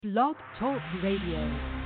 Blog Talk Radio.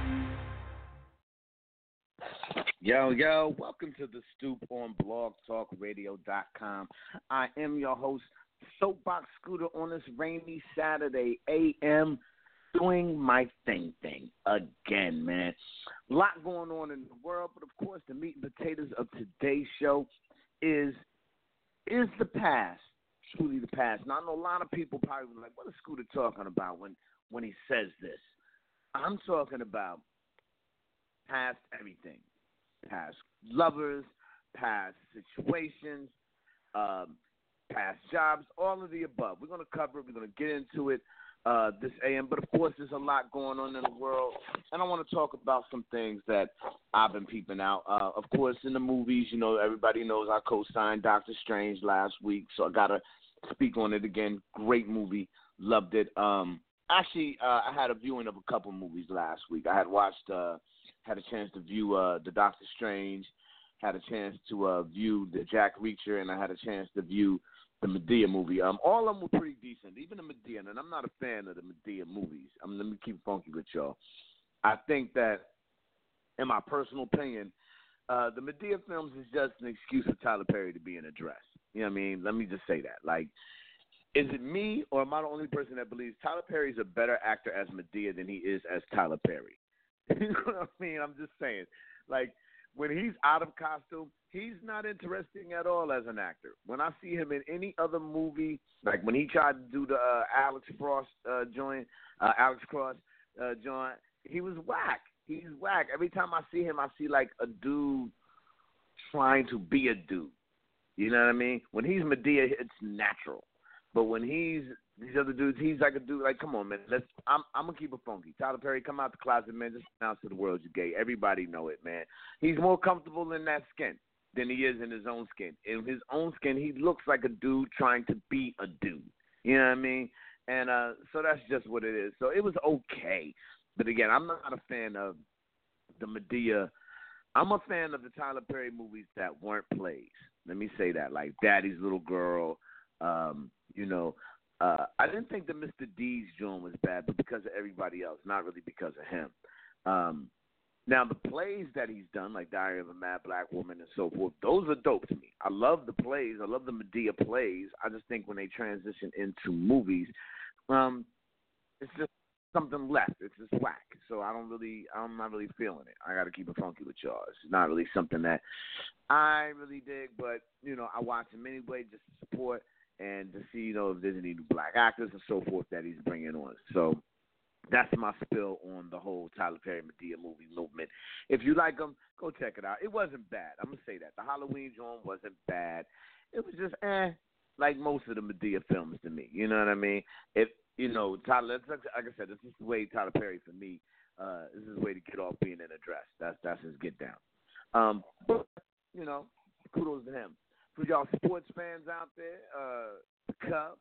Yo, welcome to the Stoop on blogtalkradio.com. I am your host, Soapbox Scooter, on this rainy Saturday AM, doing my thing again, man. A lot going on in the world, but of course the meat and potatoes of today's show is the past, truly the past. Now, I know a lot of people probably be like, what is Scooter talking about when he says this? I'm talking about past everything. Past lovers, past situations, past jobs, all of the above. We're going to cover it. We're going to get into it this AM. But, of course, there's a lot going on in the world. And I want to talk about some things that I've been peeping out. Of course, in the movies, you know, everybody knows I co-signed Doctor Strange last week. So I got to speak on it again. Great movie. Loved it. Actually, I had a viewing of a couple movies last week. I had watched had a chance to view the Doctor Strange, had a chance to view the Jack Reacher, and I had a chance to view the Medea movie. All of them were pretty decent, even the Medea, and I'm not a fan of the Medea movies. Let me keep it funky with y'all. I think that, in my personal opinion, the Medea films is just an excuse for Tyler Perry to be in a dress. You know what I mean? Let me just say that. Like, is it me, or am I the only person that believes Tyler Perry's a better actor as Medea than he is as Tyler Perry? You know what I mean? I'm just saying. Like, when he's out of costume, he's not interesting at all as an actor. When I see him in any other movie, like when he tried to do the Alex Cross joint, he was whack. He's whack. Every time I see him, I see like a dude trying to be a dude. You know what I mean? When he's Medea, it's natural. But when he's these other dudes, he's like a dude. Like, come on, man. I'm gonna keep it funky. Tyler Perry, come out the closet, man. Just announce to the world you're gay. Everybody know it, man. He's more comfortable in that skin than he is in his own skin. In his own skin, he looks like a dude trying to be a dude. You know what I mean? And so that's just what it is. So it was okay. But again, I'm not a fan of the Medea. I'm a fan of the Tyler Perry movies that weren't plays. Let me say that, like Daddy's Little Girl. I didn't think the Mr. D's joint was bad, but because of everybody else, not really because of him. Now, the plays that he's done, like Diary of a Mad Black Woman and so forth, those are dope to me. I love the plays. I love the Medea plays. I just think when they transition into movies, it's just something left. It's just whack. So I'm not really feeling it. I got to keep it funky with y'all. It's not really something that I really dig, but, you know, I watch him anyway just to support and to see, you know, if there's any new black actors and so forth that he's bringing on. So that's my spill on the whole Tyler Perry Medea movie movement. If you like them, go check it out. It wasn't bad. I'm going to say that. The Halloween joint wasn't bad. It was just like most of the Medea films to me. You know what I mean? Tyler, like I said, this is the way Tyler Perry for me. This is the way to get off being in a dress. That's his get down. But, you know, kudos to him. For y'all sports fans out there, the Cubs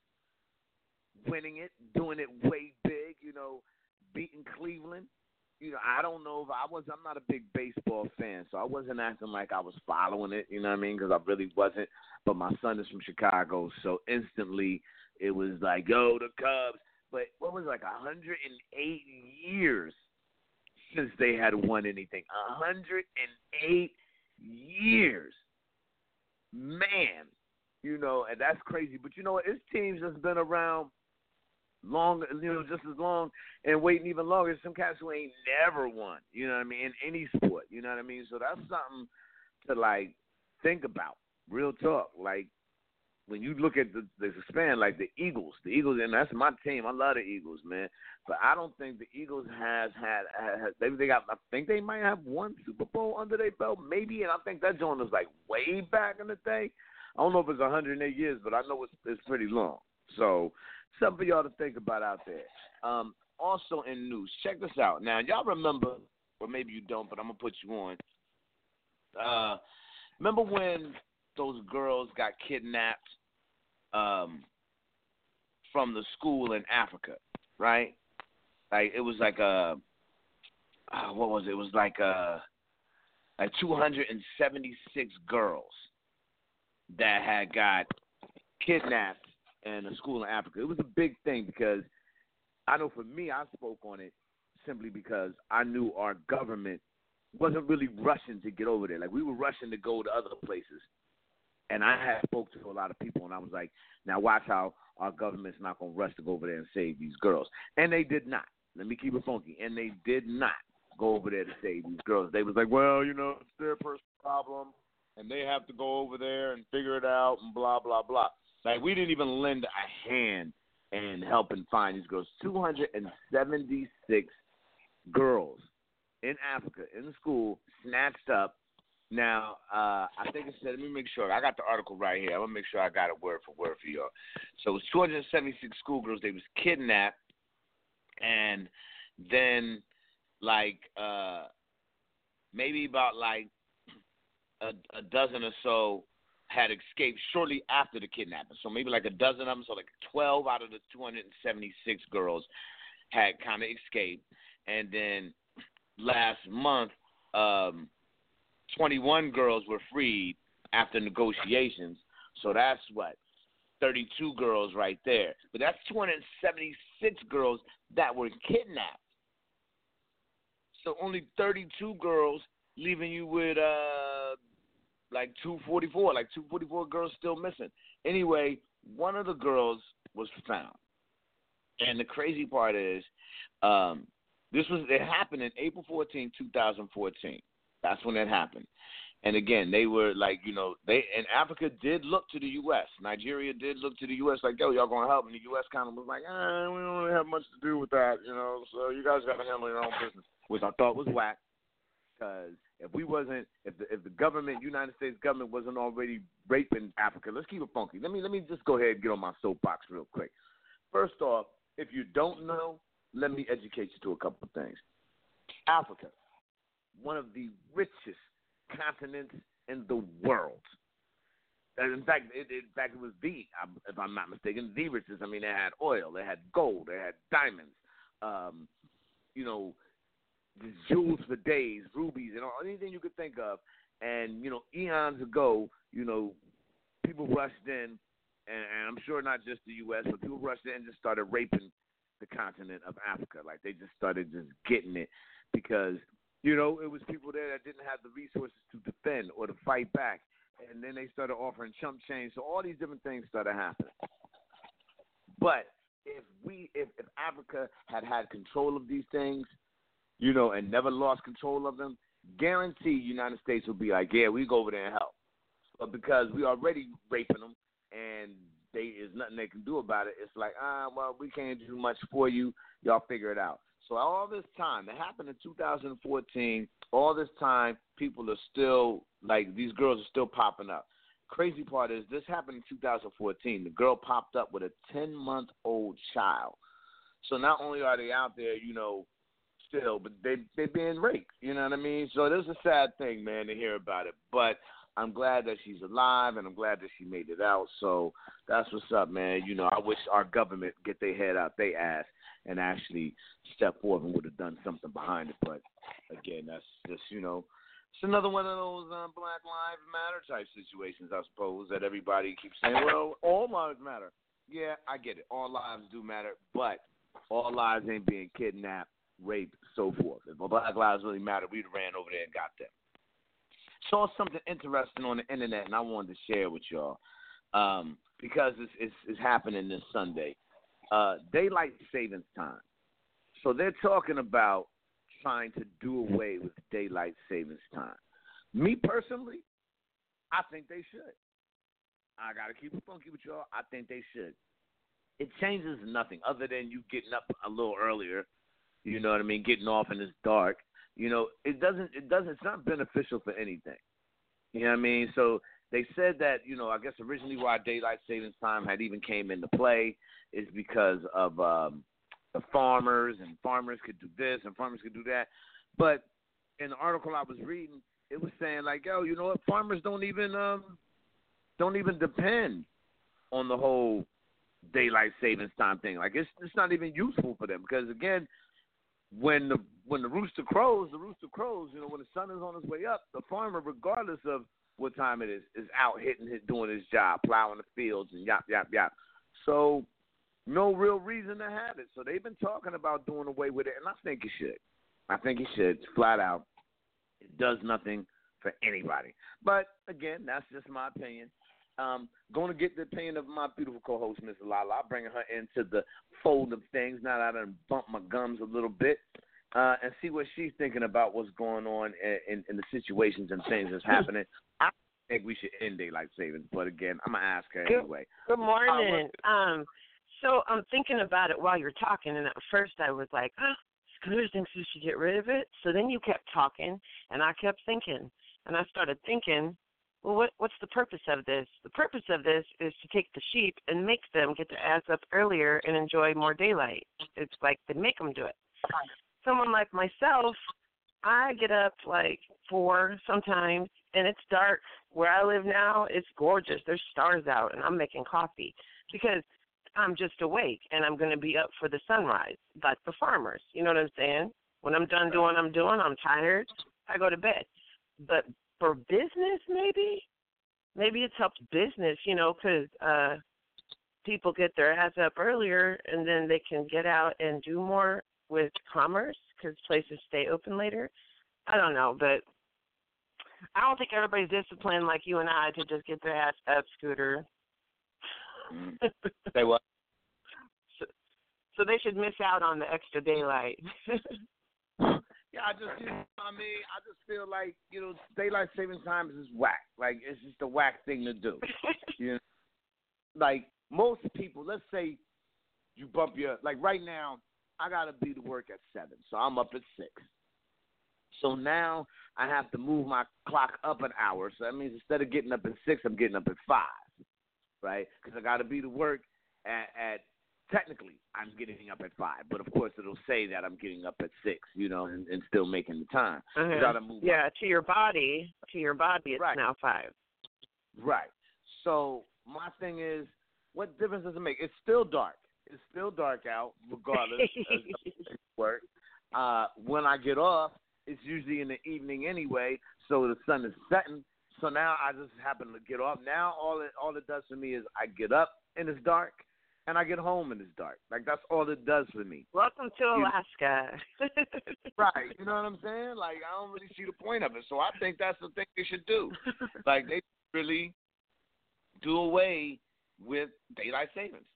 winning it, doing it way big, you know, beating Cleveland. You know, I don't know if I'm not a big baseball fan, so I wasn't acting like I was following it, you know what I mean, because I really wasn't. But my son is from Chicago, so instantly it was like, yo, the Cubs. But what was it, like 108 years since they had won anything? 108 years. Man, you know, and that's crazy. But you know what? His team's just been around long, you know, just as long and waiting even longer. Some cats who ain't never won, you know what I mean, in any sport, you know what I mean? So that's something to, like, think about. Real talk. Like, when you look at the span, like the Eagles, and that's my team. I love the Eagles, man. But I don't think the Eagles has they got. I think they might have one Super Bowl under their belt, maybe. And I think that joint was like way back in the day. I don't know if it's 108 years, but I know it's pretty long. So something for y'all to think about out there. Also in news, check this out. Now y'all remember, or maybe you don't, but I'm gonna put you on. Remember when those girls got kidnapped from the school in Africa, right? Like it was like what was it? It was like 276 girls that had got kidnapped in a school in Africa. It was a big thing because I know for me, I spoke on it simply because I knew our government wasn't really rushing to get over there. Like, we were rushing to go to other places. And I had spoke to a lot of people, and I was like, now watch how our government's not going to rush to go over there and save these girls. And they did not. Let me keep it funky. And they did not go over there to save these girls. They was like, well, you know, it's their personal problem, and they have to go over there and figure it out and blah, blah, blah. Like, we didn't even lend a hand in helping find these girls. 276 girls in Africa, in school, snatched up. Now, I think it said, let me make sure. I got the article right here. I want to make sure I got it word for word for y'all. So it was 276 schoolgirls. They was kidnapped, and then, like, maybe about, like, a dozen or so had escaped shortly after the kidnapping. So maybe like a dozen of them, so like 12 out of the 276 girls had kind of escaped. And then last month, 21 girls were freed after negotiations. So that's what, 32 girls right there. But that's 276 girls that were kidnapped. So only 32 girls, leaving you with like 244 girls still missing. Anyway, one of the girls was found. And the crazy part is, it happened in April 14, 2014. That's when it happened. And again, they were like, you know, and Africa did look to the U.S. Nigeria did look to the U.S. like, yo, y'all going to help? And the U.S. kind of was like, we don't really have much to do with that, you know, so you guys got to handle your own business, which I thought was whack. Because if the government, United States government, wasn't already raping Africa, let's keep it funky. Let me just go ahead and get on my soapbox real quick. First off, if you don't know, let me educate you to a couple of things. Africa, one of the richest continents in the world. And in fact, it was if I'm not mistaken, the richest. I mean, they had oil, they had gold, they had diamonds, you know, jewels for days, rubies, and anything you could think of. And, you know, eons ago, you know, people rushed in, and I'm sure not just the U.S., but people rushed in and just started raping the continent of Africa. Like, they just started just getting it because, you know, it was people there that didn't have the resources to defend or to fight back. And then they started offering chump change. So all these different things started happening. But if Africa had control of these things, you know, and never lost control of them, guarantee United States will be like, yeah, we go over there and help. But because we already raping them and there's nothing they can do about it, it's like, well, we can't do much for you. Y'all figure it out. So all this time, it happened in 2014, all this time, people are still, like, these girls are still popping up. Crazy part is this happened in 2014. The girl popped up with a 10-month-old child. So not only are they out there, you know, still, but they're being raped, you know what I mean? So this is a sad thing, man, to hear about it. But I'm glad that she's alive, and I'm glad that she made it out. So that's what's up, man. You know, I wish our government get their head out their ass and actually step forward and would have done something behind it. But, again, that's just, you know, it's another one of those Black Lives Matter type situations, I suppose, that everybody keeps saying, well, all lives matter. Yeah, I get it. All lives do matter, but all lives ain't being kidnapped, raped, so forth. If Black lives really matter, we'd have ran over there and got them. Saw something interesting on the internet, and I wanted to share with y'all because it's happening this Sunday. Daylight savings time. So they're talking about trying to do away with daylight savings time. Me personally, I think they should. I got to keep it funky with y'all. I think they should. It changes nothing other than you getting up a little earlier, you know what I mean, getting off in this dark. You know, it's not beneficial for anything. You know what I mean? So they said that, you know, I guess originally why daylight savings time had even came into play is because of the farmers, and farmers could do this and farmers could do that. But in the article I was reading, it was saying like, yo, you know what? Farmers don't even depend on the whole daylight savings time thing. Like, it's not even useful for them because, again, when the rooster crows, you know, when the sun is on his way up, the farmer, regardless of what time it is out doing his job, plowing the fields and yap, yap, yap. So no real reason to have it. So they've been talking about doing away with it, and I think it should. I think it should, flat out. It does nothing for anybody. But, again, that's just my opinion. Going to get the opinion of my beautiful co-host, Miss Lala, bringing her into the fold of things, now that I done bumped my gums a little bit, and see what she's thinking about what's going on in the situations and things that's happening. I think we should end daylight savings, but, again, I'm going to ask her anyway. Good morning. So I'm thinking about it while you're talking, and at first I was like, Scooter thinks we should get rid of it. So then you kept talking, and I kept thinking, and I started thinking, well, what's the purpose of this? The purpose of this is to take the sheep and make them get their ass up earlier and enjoy more daylight. It's like they make them do it. Someone like myself, I get up like 4 sometimes, and it's dark. Where I live now, it's gorgeous. There's stars out, and I'm making coffee because I'm just awake, and I'm going to be up for the sunrise, like the farmers. You know what I'm saying? When I'm done doing what I'm doing, I'm tired, I go to bed. But for business, maybe it's helped business, because people get their ass up earlier, and then they can get out and do more with commerce because places stay open later. I don't know, but I don't think everybody's disciplined like you and I to just get their ass up, Scooter. Say what? So they should miss out on the extra daylight. Yeah, I just feel like, daylight saving times is whack. Like, it's just a whack thing to do. Like, most people, let's say you bump like right now, I got to be to work at 7, so I'm up at 6. So now I have to move my clock up an hour. So that means instead of getting up at 6, I'm getting up at 5. Right? Because I got to be to work at technically, I'm getting up at 5. But, of course, it'll say that I'm getting up at 6, and still making the time. Uh-huh. Gotta move to your body, it's right. Now 5. Right. So my thing is, what difference does it make? It's still dark. It's still dark out, regardless of work. When I get off, it's usually in the evening anyway, so the sun is setting. So now I just happen to get off. Now all it does for me is I get up and it's dark, and I get home and it's dark. Like, that's all it does for me. Welcome to Alaska. Right. You know what I'm saying? Like, I don't really see the point of it. So I think that's the thing they should do. Like, they really do away with daylight savings.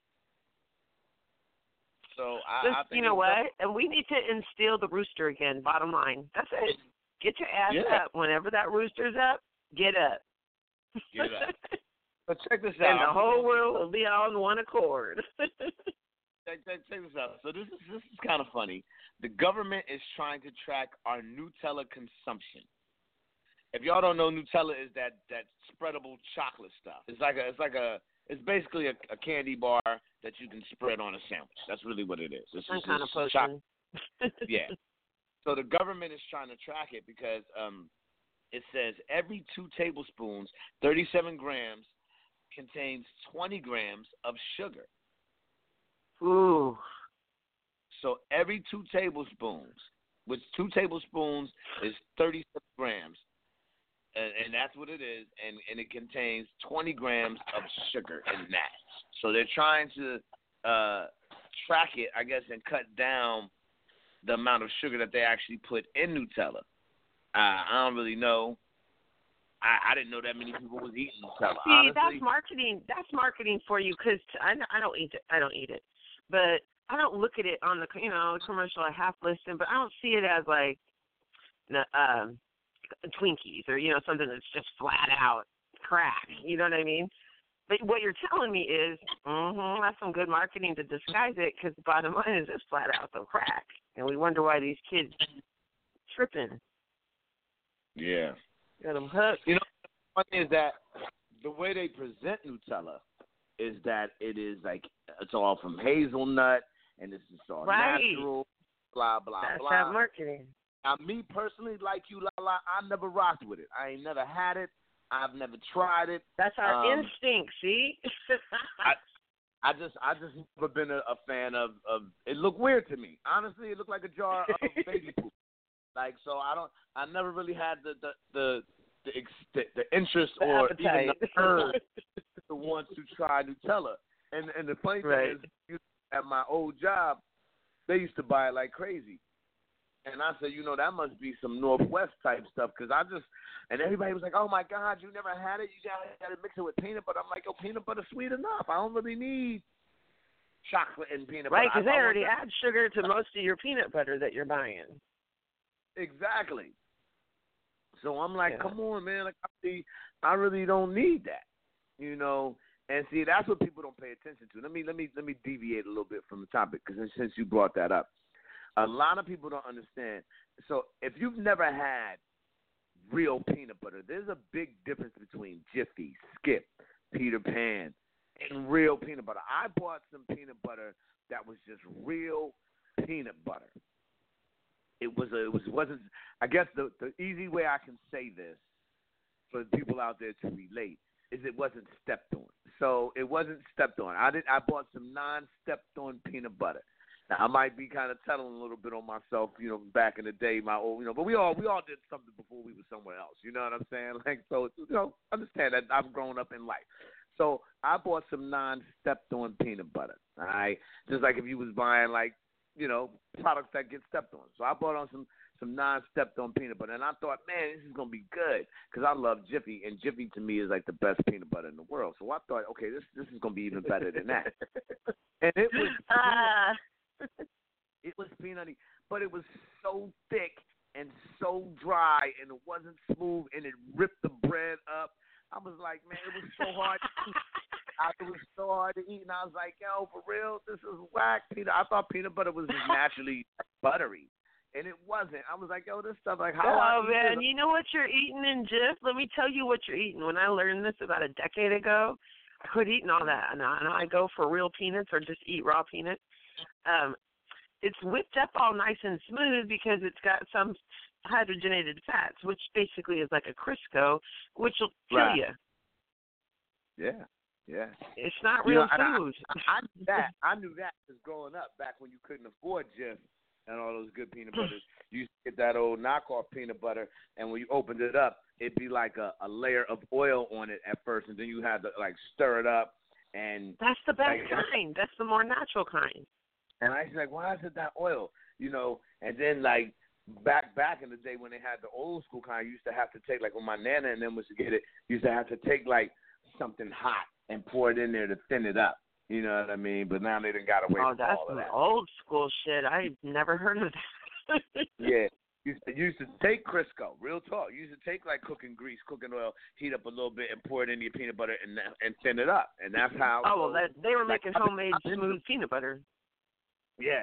So I think, you know what? And we need to instill the rooster again, bottom line. That's it. Get your ass up. Whenever that rooster's up, get up. Get up. But check this out. And the whole world will be on one accord. Check this out. So this is kind of funny. The government is trying to track our Nutella consumption. If y'all don't know, Nutella is that spreadable chocolate stuff. It's basically a candy bar that you can spread on a sandwich. That's really what it is. It's some kind of potion. Yeah. So the government is trying to track it because it says every 2 tablespoons, 37 grams, contains 20 grams of sugar. Ooh. So every 2 tablespoons, which 2 tablespoons is 37 grams, and that's what it is, and it contains 20 grams of sugar in that. So they're trying to track it, I guess, and cut down the amount of sugar that they actually put in Nutella. I don't really know. I didn't know that many people was eating Nutella. See, honestly. That's marketing. That's marketing for you because I don't eat it. I don't eat it, but I don't look at it on the commercial. I half listen, but I don't see it as like Twinkies or something that's just flat out crack. You know what I mean? But what you're telling me is, that's some good marketing to disguise it because the bottom line is it's flat out some crack, and we wonder why these kids tripping. Yeah. Got them hooked. The funny is that the way they present Nutella is that it is like it's all from hazelnut and it's just all natural, blah, blah, That's blah. That's that marketing. Now, me personally, like you, Lala, I never rocked with it. I ain't never had it. I've never tried it. That's our instinct, see? I just never been a fan of it. Looked weird to me. Honestly, it looked like a jar of baby poop. Like, so I never really had the interest the or appetite. even the urge to want to try Nutella. And the funny thing is, at my old job, they used to buy it like crazy. And I said, that must be some Northwest type stuff because and everybody was like, oh, my God, you never had it? You got to mix it with peanut butter. I'm like, peanut butter's sweet enough. I don't really need chocolate and peanut butter. Right, because they already add sugar to most of your peanut butter that you're buying. Exactly. So I'm like, come on, man. Like, I really don't need that, And see, that's what people don't pay attention to. Let me deviate a little bit from the topic because since you brought that up, a lot of people don't understand. So if you've never had real peanut butter, there's a big difference between Jiffy, Skip, Peter Pan, and real peanut butter. I bought some peanut butter that was just real peanut butter. It wasn't. I guess the easy way I can say this for people out there to relate is it wasn't stepped on. So it wasn't stepped on. I bought some non-stepped on peanut butter. Now I might be kind of telling a little bit on myself, back in the day, my old, but we all did something before we were somewhere else. You know what I'm saying? Like, so understand that I've grown up in life. So I bought some non-stepped on peanut butter. All right, just like if you was buying like, products that get stepped on. So I bought on some non-stepped on peanut butter, and I thought, man, this is gonna be good because I love Jiffy, and Jiffy to me is like the best peanut butter in the world. So I thought, okay, this is gonna be even better than that. And it was. It was peanutty, but it was so thick and so dry, and it wasn't smooth, and it ripped the bread up. I was like, man, it was so hard to eat. It was so hard to eat, and I was like, yo, for real, this is whack. I thought peanut butter was just naturally buttery, and it wasn't. I was like, yo, this stuff, like, how I eat man, this? you know what you're eating in Jif? Let me tell you what you're eating. When I learned this about a decade ago, I quit eating all that, and I go for real peanuts or just eat raw peanuts. It's whipped up all nice and smooth because it's got some hydrogenated fats, which basically is like a Crisco, which will kill you. Yeah. It's not real food. I knew that because growing up, back when you couldn't afford Jif and all those good peanut butters, you used to get that old knockoff peanut butter, and when you opened it up, it'd be like a layer of oil on it at first, and then you had to like stir it up. And that's the best kind. That's the more natural kind. And I was like, why is it that oil? And then like back in the day when they had the old school kind, you used to have to take, like when my nana and them was to get it, you used to have to take like something hot and pour it in there to thin it up. You know what I mean? But now they done got away from all of that. That's old school shit. I've never heard of that. Yeah. You used to take Crisco, real talk. You used to take like cooking grease, cooking oil, heat up a little bit, and pour it in your peanut butter and thin it up. And that's how. Oh, well, they were making homemade smooth peanut butter. Yeah.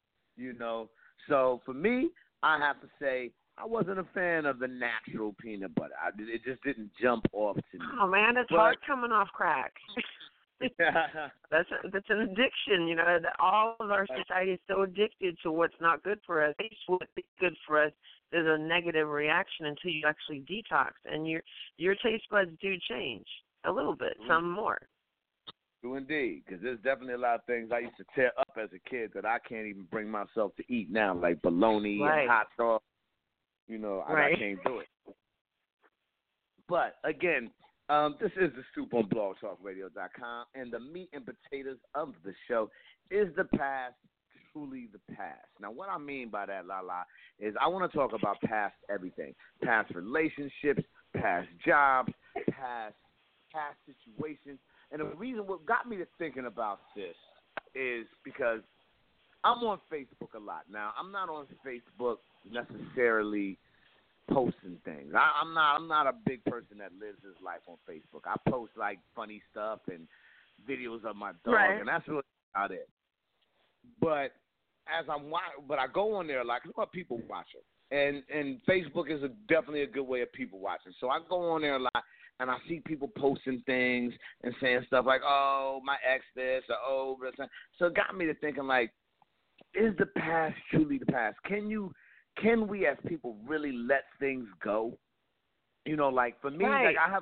So for me, I have to say I wasn't a fan of the natural peanut butter. It just didn't jump off to me. Oh, man, it's hard coming off crack. That's an addiction, all of our society is so addicted to what's not good for us. What's good for us, there's a negative reaction until you actually detox, and your taste buds do change a little bit, some more. True indeed, because there's definitely a lot of things I used to tear up as a kid that I can't even bring myself to eat now, like bologna and hot dog. I can't do it. But again, this is the Scoop on blogtalkradio.com, and the meat and potatoes of the show is the past, truly the past. Now, what I mean by that, Lala, is I want to talk about past everything. Past relationships, past jobs, past situations. And the reason what got me to thinking about this is because I'm on Facebook a lot. Now, I'm not on Facebook necessarily posting things. I'm not a big person that lives his life on Facebook. I post like funny stuff and videos of my dog, and that's really about it. But I go on there a lot because I'm a people watcher, and Facebook is definitely a good way of people watching. So I go on there a lot. And I see people posting things and saying stuff like, oh, my ex this, or oh, this. So it got me to thinking, like, is the past truly the past? Can we as people really let things go? Like for me, like I have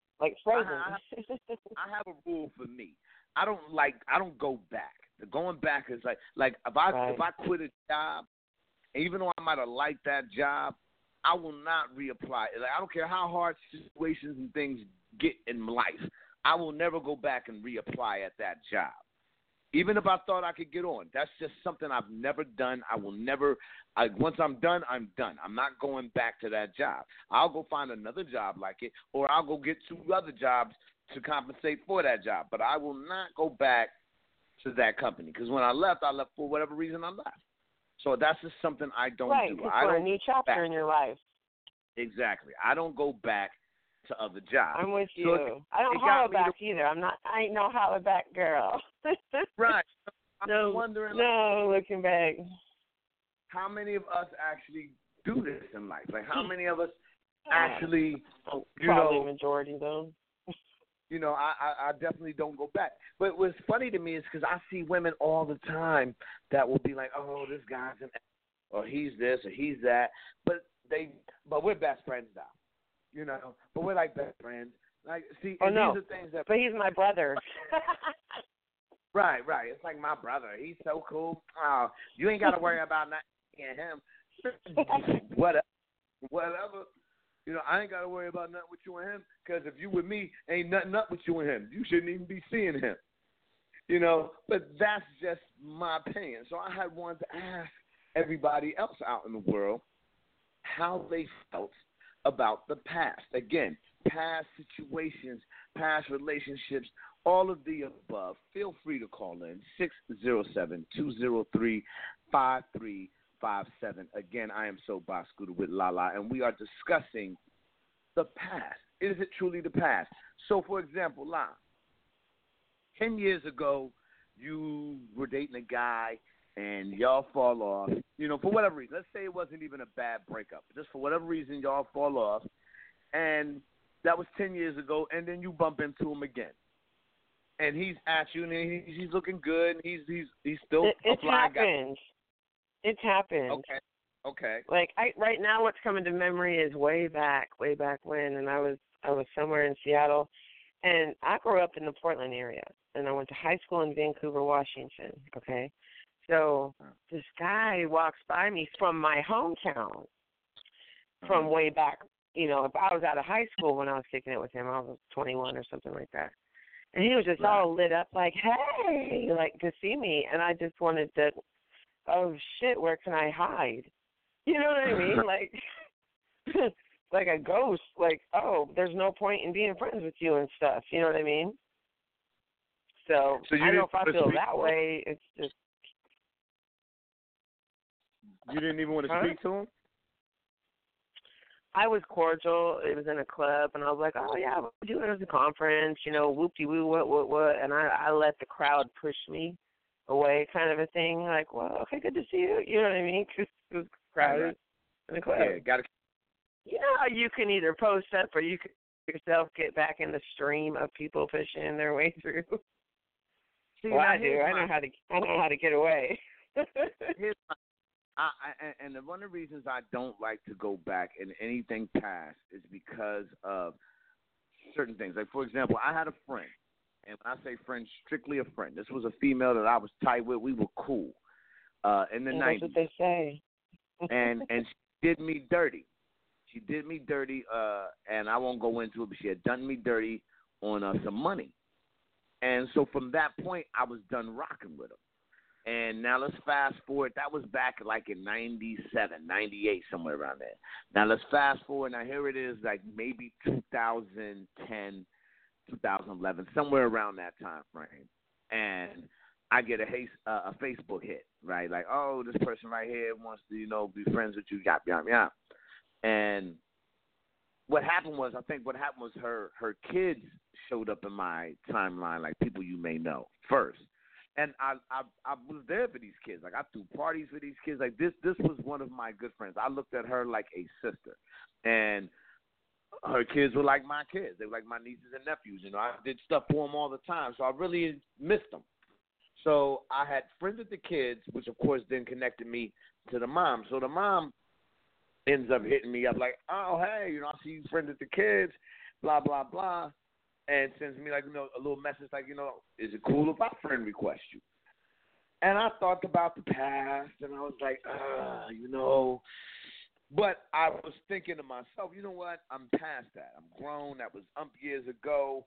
a rule for me. I don't go back. The going back is like if I quit a job, even though I might have liked that job, I will not reapply. Like, I don't care how hard situations and things get in life. I will never go back and reapply at that job. Even if I thought I could get on, that's just something I've never done. I will never. Once I'm done, I'm done. I'm not going back to that job. I'll go find another job like it, or I'll go get 2 other jobs to compensate for that job. But I will not go back to that company because when I left for whatever reason I left. So that's just something I don't right, do. Right, I for don't a new chapter back. in your life. Exactly. I don't go back to other jobs. I'm with you. So I don't holler back either. I ain't no holler back girl. Right. No, I'm wondering. No, looking back. How many of us actually do this in life? Like, how many of us actually, Probably majority, though. I definitely don't go back. But what's funny to me is because I see women all the time that will be like, oh, this guy's an or he's this or he's that. But we're best friends now, But we're like best friends. Like, see, these are things that. But he's my brother. Right. It's like my brother. He's so cool. Oh, you ain't got to worry about nothing him. Whatever. I ain't got to worry about nothing with you and him because if you with me, ain't nothing up with you and him. You shouldn't even be seeing him. But that's just my opinion. So I had wanted to ask everybody else out in the world how they felt about the past. Again, past situations, past relationships, all of the above. Feel free to call in 607-203-5357. Again, I am So Bob Scooter with Lala, and we are discussing the past. Is it truly the past? So, for example, La, 10 years ago, you were dating a guy, and y'all fall off, for whatever reason. Let's say it wasn't even a bad breakup. Just for whatever reason, y'all fall off, and that was 10 years ago, and then you bump into him again. And he's at you, and he's looking good. He's still a fly guy. It's happened. Okay. Like right now, what's coming to memory is way back when, and I was somewhere in Seattle, and I grew up in the Portland area, and I went to high school in Vancouver, Washington. Okay, so this guy walks by me from my hometown, from way back. If I was out of high school when I was kicking it with him, I was 21 or something like that. And he was just all lit up like, hey, like to see me. And I just wanted to, oh, shit, where can I hide? You know what I mean? Like, like a ghost. Like, oh, there's no point in being friends with you and stuff. You know what I mean? So I know if I feel that way, it's just. You didn't even want to speak to him? I was cordial. It was in a club, and I was like, oh, yeah, we're doing it as a conference, whoop-de-woo, what, and I let the crowd push me away kind of a thing, like, well, okay, good to see you, you know what I mean, because it was crowded in the club. Yeah, got to. You can either post up or you can yourself get back in the stream of people pushing their way through. See, well, I do. I know how to get away. And one of the reasons I don't like to go back in anything past is because of certain things. Like, for example, I had a friend, and when I say friend, strictly a friend. This was a female that I was tight with. We were cool in the 90s. That's what they say. and she did me dirty. She did me dirty, and I won't go into it, but she had done me dirty on some money. And so from that point, I was done rocking with her. And now let's fast forward. That was back like in 97, 98, somewhere around there. Now let's fast forward. Now here it is, like maybe 2010, 2011, somewhere around that time frame. And I get a Facebook hit, right? Like, oh, this person right here wants to, be friends with you, yap, yap, yap. And what happened was her kids showed up in my timeline, like people you may know first. And I was there for these kids. Like, I threw parties for these kids. Like, this was one of my good friends. I looked at her like a sister. And her kids were like my kids. They were like my nieces and nephews. I did stuff for them all the time. So I really missed them. So I had friends with the kids, which, of course, then connected me to the mom. So the mom ends up hitting me up like, oh, hey, I see you friends with the kids, blah, blah, blah. And sends me, like, a little message like, is it cool if I friend request you? And I thought about the past, and I was like, But I was thinking to myself, you know what? I'm past that. I'm grown. That was years ago.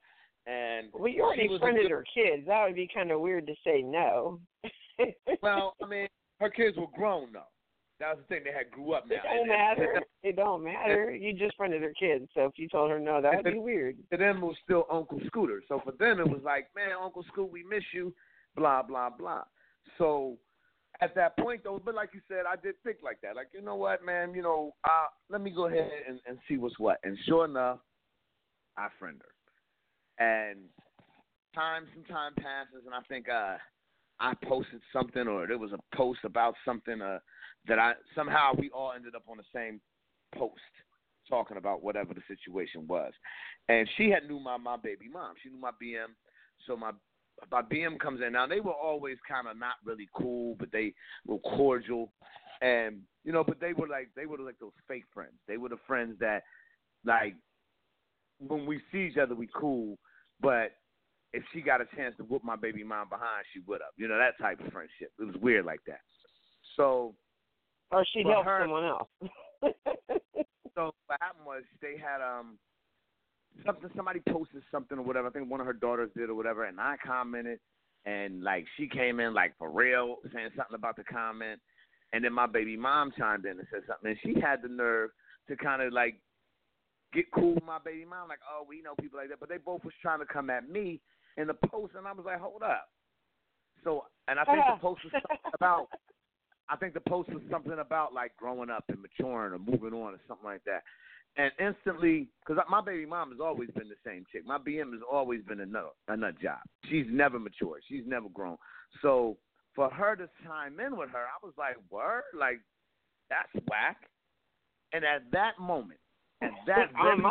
And well, you already friended her kids. That would be kind of weird to say no. Well, I mean, her kids were grown though. That was the thing. They had grew up now. It don't matter. It don't matter. You just friended her kids. So if you told her no, that would be weird. To them, it was still Uncle Scooter. So for them, it was like, man, Uncle Scoot, we miss you, blah, blah, blah. So at that point, though, but like you said, I did think like that. Like, you know what, man, let me go ahead and see what's what. And sure enough, I friend her. And some time passes, and I think I posted something, or there was a post about something that somehow we all ended up on the same post talking about whatever the situation was. And she had knew my baby mom. She knew my BM. So my BM comes in. Now, they were always kind of not really cool, but they were cordial. And, but they were like those fake friends. They were the friends that, like, when we see each other, we cool, but if she got a chance to whoop my baby mom behind, she would have. That type of friendship. It was weird like that. So, or she'd help someone else. So what happened was they had somebody posted something or whatever. I think one of her daughters did or whatever, and I commented, and like she came in like for real saying something about the comment, and then my baby mom chimed in and said something, and she had the nerve to kind of like get cool with my baby mom, like, oh, we know people like that, but they both was trying to come at me in the post, and I was like, hold up. So, and I think the post was something about. I think the post was something about like growing up and maturing or moving on or something like that. And instantly, because my baby mom has always been the same chick. My BM has always been a nut job. She's never matured. She's never grown. So for her to chime in with her, I was like, word? Like, that's whack. And at that moment, at that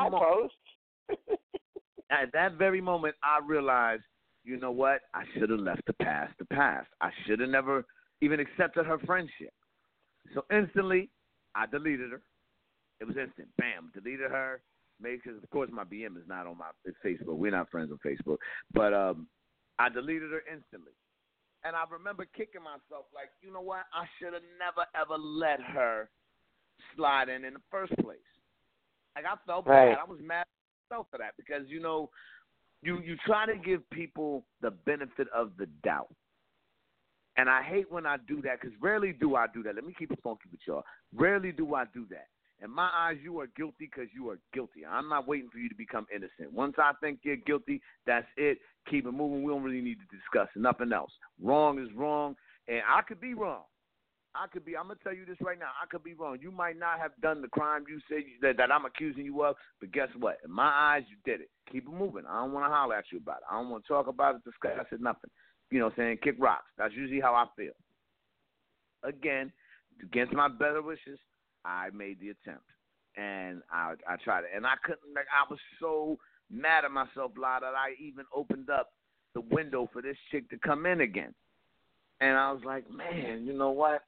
very moment, I realized, you know what? I should have left the past. I should have never even accepted her friendship. So instantly, I deleted her. It was instant. Bam, deleted her. Because, of course, my BM is not on my Facebook. We're not friends on Facebook. But I deleted her instantly. And I remember kicking myself like, you know what? I should have never, ever let her slide in the first place. Like, I felt bad. I was mad at myself for that because, you try to give people the benefit of the doubt. And I hate when I do that because rarely do I do that. Let me keep it funky with y'all. Rarely do I do that. In my eyes, you are guilty because you are guilty. I'm not waiting for you to become innocent. Once I think you're guilty, that's it. Keep it moving. We don't really need to discuss nothing else. Wrong is wrong, and I could be wrong. I'm going to tell you this right now. I could be wrong. You might not have done the crime you say that I'm accusing you of, but guess what? In my eyes, you did it. Keep it moving. I don't want to holler at you about it. I don't want to talk about it, discuss it, nothing. You know what I'm saying? Kick rocks. That's usually how I feel. Again, against my better wishes, I made the attempt. And I tried it. And I couldn't, I was so mad at myself, that I even opened up the window for this chick to come in again. And I was like, man, you know what?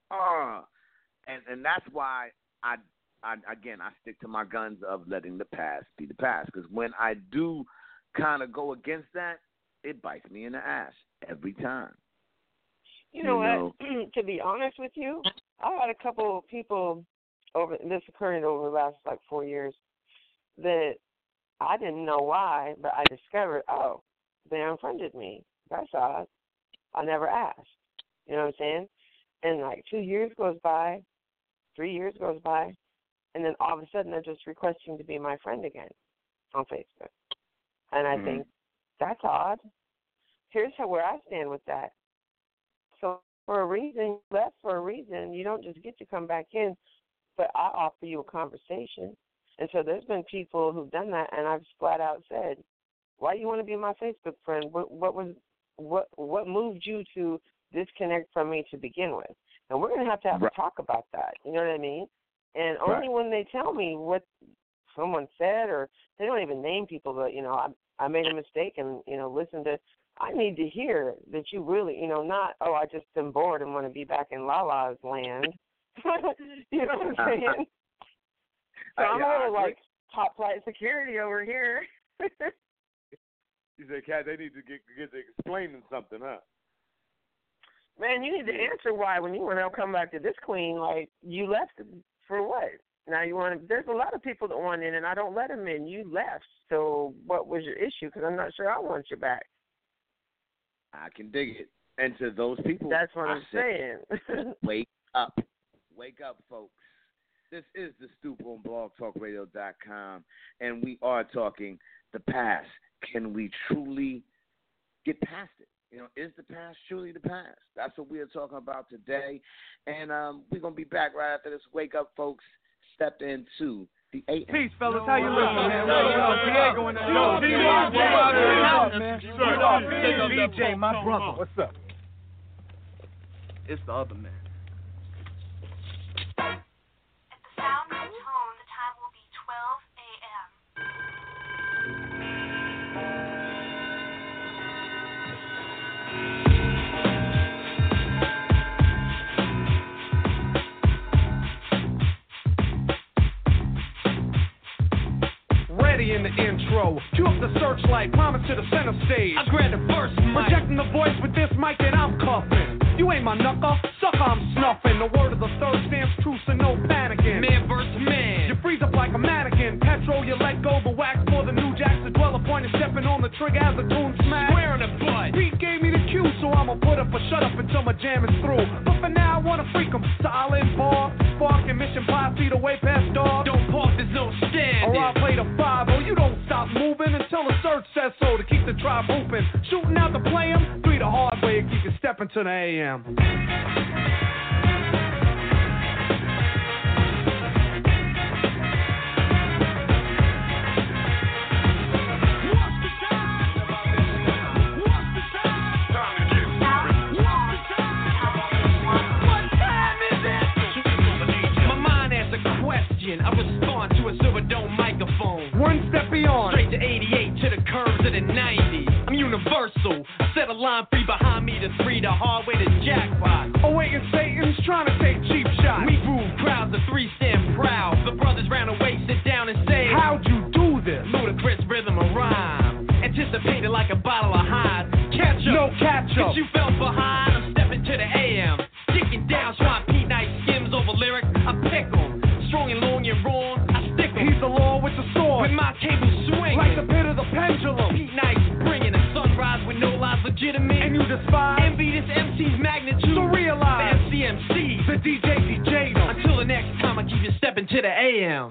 And that's why I stick to my guns of letting the past be the past. Because when I do kind of go against that, it bites me in the ass every time. You know what? To be honest with you, I had a couple of people this occurred over the last 4 years that I didn't know why, but I discovered, they unfriended me. That's odd. I never asked. You know what I'm saying? And 2 years goes by, 3 years goes by, and then all of a sudden they're just requesting to be my friend again on Facebook. And I think, that's odd. Here's where I stand with that. So for a reason, left for a reason, you don't just get to come back in, but I offer you a conversation. And so there's been people who've done that, and I've flat out said, why do you want to be my Facebook friend? What moved you to disconnect from me to begin with? And we're going to have a talk about that. You know what I mean? And only when they tell me what someone said, or they don't even name people, but, I made a mistake and, listen to, I need to hear that you really, not, I just am bored and want to be back in Lala's land. You know what I'm saying? So I'm a little top flight security over here. You said, Kat, they need to get to explaining something, huh? Man, you need to answer why when you want to come back to this queen, you left for what? Now you want to, there's a lot of people that want in, and I don't let them in. You left. So what was your issue? Because I'm not sure I want you back. I can dig it. And to those people, that's what I'm saying. Wake up. Wake up, folks. This is The Stoop on blogtalkradio.com, and we are talking the past. Can we truly get past it? You know, is the past truly the past? That's what we are talking about today. And we're going to be back right after this. Wake up, folks. Step into the 8. Peace, fellas. How you living, man? Diego in the show. DJ, my brother. What's up? It's the other man. At the sound of the tone, the time will be 12 a.m. Ready in the intro. Cue up the searchlight, promise to the center stage. I grab the first mic, projecting the voice with this mic that I'm cuffing. You ain't my knucker, sucker, I'm snuffing. The word of the third stands true, so no panicking. Man versus man, you freeze up like a mannequin. Petrol, you let go, the wax for the new jacks. The dweller point is stepping on the trigger as the tune smash. Square in the butt. Beat gave me the cue, so I'ma put up a shut up until my jam is through. But for now, I wanna freak 'em. Solid bar, spark and mission 5 feet away past dog. Don't park, there's no stand. Or I'll play the 5, oh, you don't stop moving until the search says so to keep the tribe hooping. Shooting out to play 'em, 3 the hard way to keep you stepping to the AM. I respond to a silver dome microphone. One step beyond, straight to 88, to the curves of the 90s. I'm universal. I set a line free behind me to 3, the hard way to jackpot. Oh wait, and Satan's trying to take cheap shots. We groove crowds of 3 stand proud. The brothers round the way sit down and say, how'd you do this? Ludicrous rhythm of rhyme, anticipated like a bottle of Hyde. Catch up, no catch up. Cause you fell behind. I'm stepping to the AM, kicking down, swat Pete Nice skims over lyrics. I pick 'em. Strong and long and wrong, I stick 'em. He's the law with the sword, with my cable swing like the pit of the pendulum. Pete Nice bringing a sunrise with no lies legitimate. And you despise envy this MC's magnitude. So realize the MCMC, the DJ them. Until the next time I keep you stepping to the AM.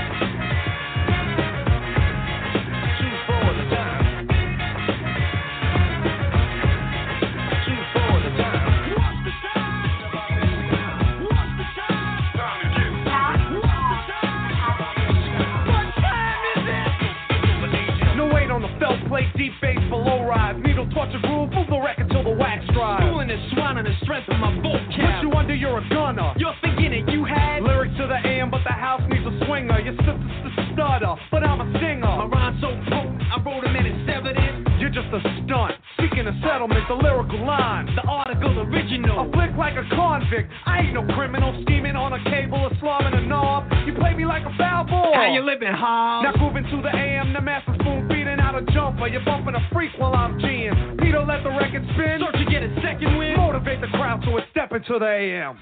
Play deep bass below rise, needle torture groove, move the record till the wax dries. Fooling is swine on the strength of my vocab. Put you under, you're a gunner. You're thinking that you had lyrics to the AM, but the house needs a swinger. You're stutter, but I'm a singer. My rhyme's so potent, I wrote them in its evidence. You're just a stunt, seeking a settlement, the lyrical line, the article original. I flick like a convict, I ain't no criminal, scheming on a cable, a slamming a knob. You play me like a foul ball. How you living, Hobbs? Now grooving to the AM, the master spoon feeding out a jumper. You're bumping a freak while I'm G'ing. Peter, let the record spin. Search to get a second win. Motivate the crowd to a step into the AM.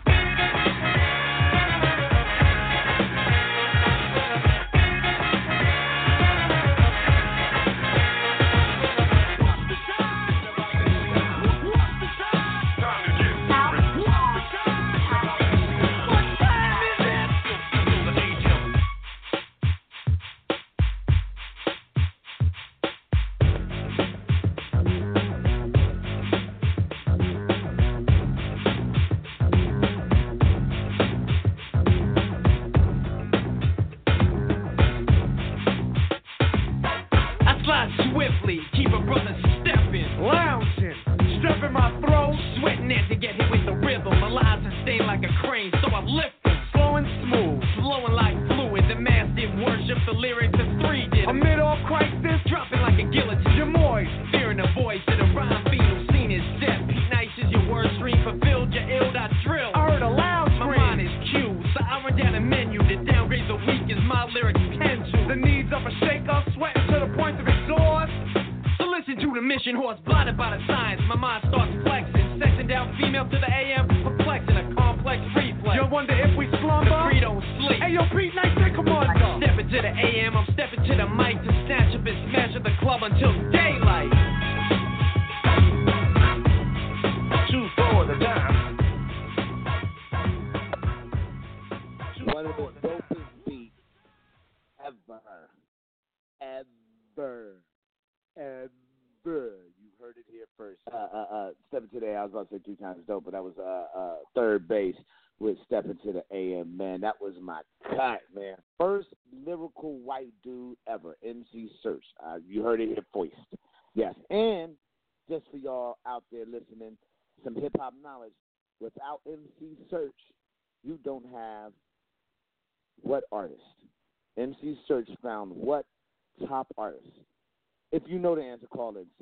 Swiftly, keep a brother stepping, lounging, stuffing my throat, sweating it to get hit with the rhythm. My lines sustain like a crane, so I lift them, slow and smooth, flowing like fluid. The mass did worship, the lyrics of 3 did. A mid-off crisis, dropping like a guillotine. You're moist, fearing the voice of the rhyme beetle. Seen is death. Pete Nice is your word stream, fulfilled your ill dot drill. I heard a loud scream. My mind is cued, so I run down a menu to downgrade the weak as my lyrics can to. The needs of a shaker, sweating to the point of exhaust. Listen to the mission horse, blinded by the science. My mind starts flexing, sexing down female to the AM, perplexing a complex reflex. You wonder if we slumber? The 3 don't sleep. Hey, yo, Pete Nice a.m. I'm stepping to the mic to snatch up and smash at the club until daylight. 2-4 the time. One of the dopest beats ever. You heard it here first. Stepping to the A, I was about to say 3 times dope, but that was third base with Stepping to the AM, man. That was my cut, man. First lyrical white dude ever, MC Search. You heard it here first. Yes, and just for y'all out there listening, some hip-hop knowledge. Without MC Search, you don't have what artist? MC Search found what top artist? If you know the answer, call in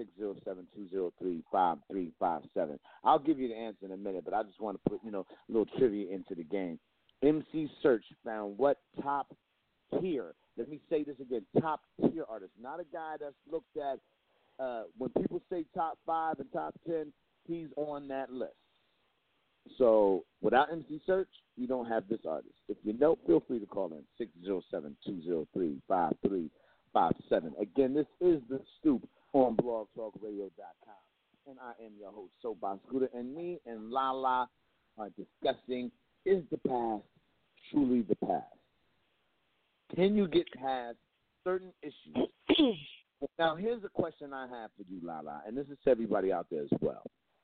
607-203-5357. I'll give you the answer in a minute, but I just want to put, a little trivia into the game. MC Search found what top tier, let me say this again, top tier artist, not a guy that's looked at, when people say top 5 and top 10, he's on that list. So without MC Search, you don't have this artist. If you know, feel free to call in 607-203-5357. Again, this is The Stoop on blogtalkradio.com. And I am your host, Soapbox Scooter. And me and Lala are discussing, is the past truly the past? Can you get past certain issues? Now, here's a question I have for you, Lala, and this is to everybody out there as well.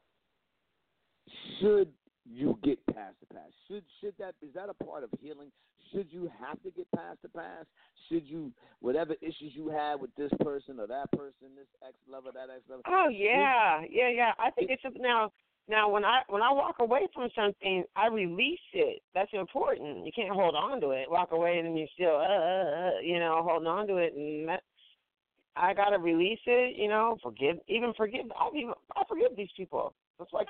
Should you get past the past? Is that a part of healing? Should you have to get past the past? Should you, whatever issues you had with this person or that person, this ex-lover, that ex-lover? Oh yeah. I think it's now when I walk away from something, I release it. That's important. You can't hold on to it. Walk away and then you're still holding on to it, and I gotta release it. Forgive. I forgive these people. That's like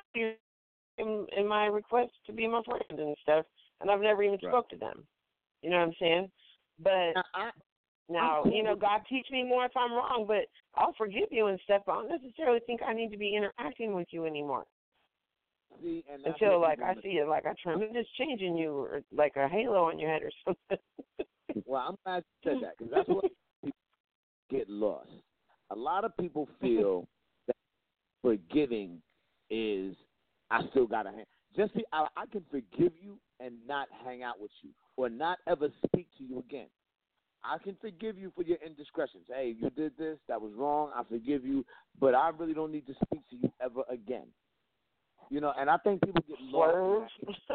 in my request to be my friend and stuff, and I've never even spoke to them. You know what I'm saying? But now, God teach me more if I'm wrong, but I'll forgive you and stuff, but I don't necessarily think I need to be interacting with you anymore. See, and until, I see it like a tremendous change in you, or like a halo on your head or something. Well, I'm glad you said that, because that's what people get lost. A lot of people feel that forgiving is, I still got to hang. I can forgive you and not hang out with you or not ever speak to you again. I can forgive you for your indiscretions. Hey, you did this, that was wrong, I forgive you, but I really don't need to speak to you ever again. And I think people get lost.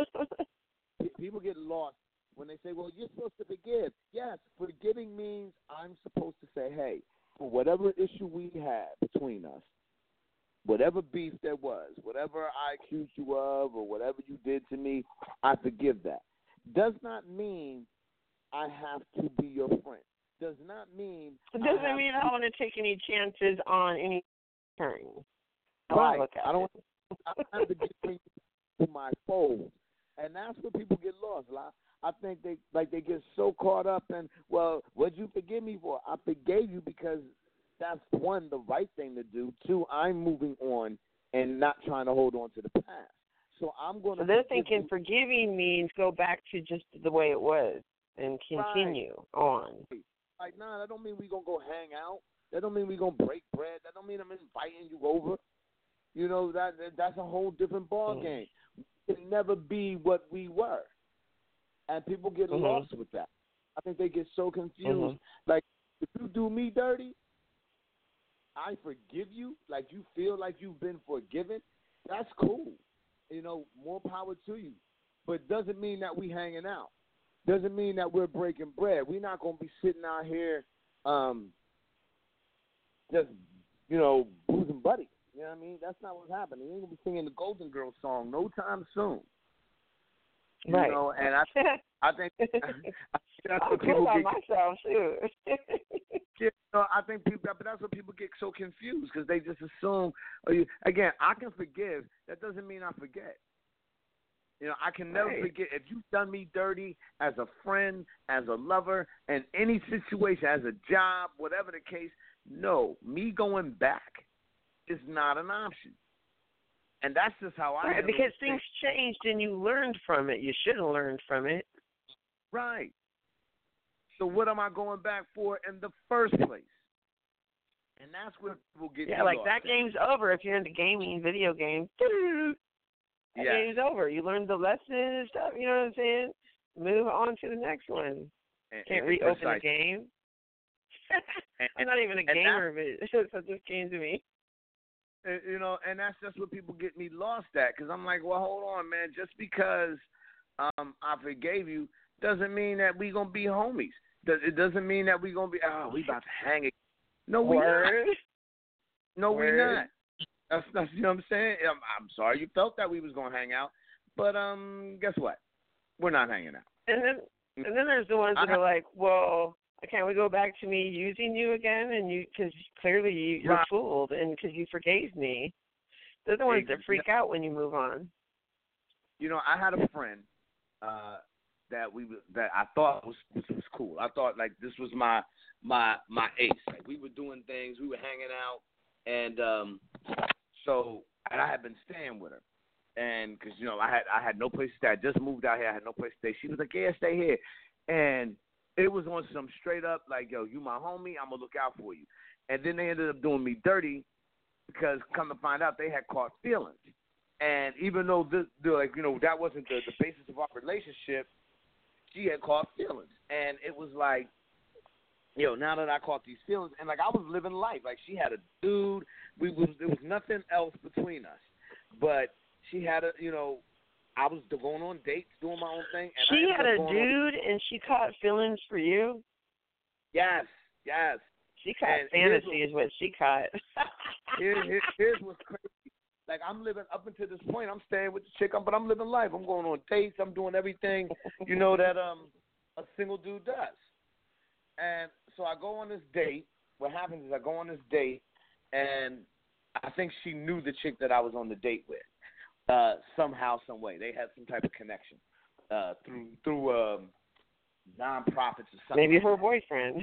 People get lost when they say, well, you're supposed to forgive. Yes, forgiving means I'm supposed to say, hey, for whatever issue we had between us, whatever beef there was, whatever I accused you of or whatever you did to me, I forgive that. Does not mean I have to be your friend. Does not mean it doesn't mean I don't want to take any chances on any turn. Right. I don't have to get to my fold. And that's where people get lost. I think they get so caught up in, well, what'd you forgive me for? I forgave you because that's, one, the right thing to do. Two, I'm moving on and not trying to hold on to the past. So I'm going to. So they're thinking forgiving means go back to just the way it was and continue on. Like, that don't mean we're going to go hang out. That don't mean we're going to break bread. That don't mean I'm inviting you over. That's a whole different ball game. We can never be what we were. And people get lost with that. I think they get so confused. Like, if you do me dirty, I forgive you. Like, you feel like you've been forgiven. That's cool. More power to you. But it doesn't mean that we hanging out. Doesn't mean that we're breaking bread. We're not going to be sitting out here just, boozing buddies. You know what I mean? That's not what's happening. We ain't going to be singing the Golden Girls song no time soon. Right. And I think that's what people get. Myself, too. I think people, but that's what people get so confused because they just assume. Again, I can forgive. That doesn't mean I forget. I can never forget. If you've done me dirty as a friend, as a lover, in any situation, as a job, whatever the case, no, me going back is not an option. And that's just how I handle because things changed and you learned from it. You should have learned from it. Right. So what am I going back for in the first place? And that's where people get Yeah, like lost that at. game's over if you're into gaming, video games. That game's over. You learned the lesson and stuff, you know what I'm saying? Move on to the next one. Can't reopen the game. I'm not even a gamer, but so just came to me. You know, and that's just what people get me lost at, because I'm like, well, hold on, man. Just because I forgave you doesn't mean that we going to be homies. It doesn't mean that we going to be, we about to hang it. No, we not. No, we not. That's you know what I'm saying? I'm sorry you felt that we was going to hang out, but guess what? We're not hanging out. And then there's the ones that are like, well, can't we go back to me using you again? And because clearly you're fooled, and because you forgave me. They're the ones that freak out when you move on. You know, I had a friend that I thought was cool. I thought like this was my ace. Like we were doing things, we were hanging out, and I had been staying with her, and because you know I had no place to stay. I just moved out here. I had no place to stay. She was like, yeah, stay here, and it was on some straight up like, yo, you my homie, I'm gonna look out for you. And then they ended up doing me dirty because come to find out they had caught feelings. And even though like, you know, that wasn't the basis of our relationship, she had caught feelings. And it was like, yo, now that I caught these feelings, and like I was living life. Like she had a dude, there was nothing else between us. But she had I was going on dates, doing my own thing. And she had a dude, and she caught feelings for you? Yes. She caught fantasy is what she caught. Here's what's crazy. Like, I'm living up until this point, I'm staying with the chick, but I'm living life. I'm going on dates. I'm doing everything, you know, that a single dude does. And so I go on this date. What happens is I go on this date, and I think she knew the chick that I was on the date with. Somehow, some way. They had some type of connection through nonprofits or something. Maybe her boyfriend.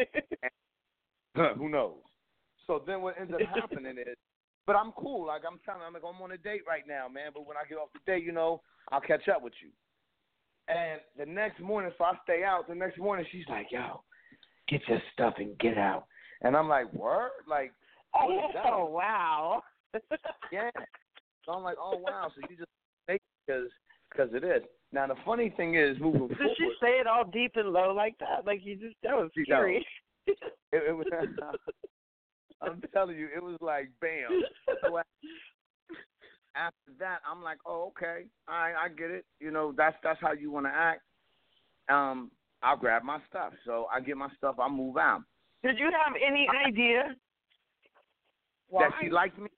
Who knows? So then what ends up happening is, but I'm cool. Like I'm on a date right now, man. But when I get off the date, you know, I'll catch up with you. And the next morning, so I stay out. The next morning, she's like, yo, get your stuff and get out. And I'm like, word? Like, oh, wow. Yeah. So I'm like, oh, wow. So you just take it because it is. Now, the funny thing is, moving forward. Did she say it all deep and low like that? Like, that was scary. It was, I'm telling you, it was like, bam. So after that, I'm like, oh, okay. I get it. You know, that's how you want to act. I'll grab my stuff. So I get my stuff. I move out. Did you have any idea that she liked me?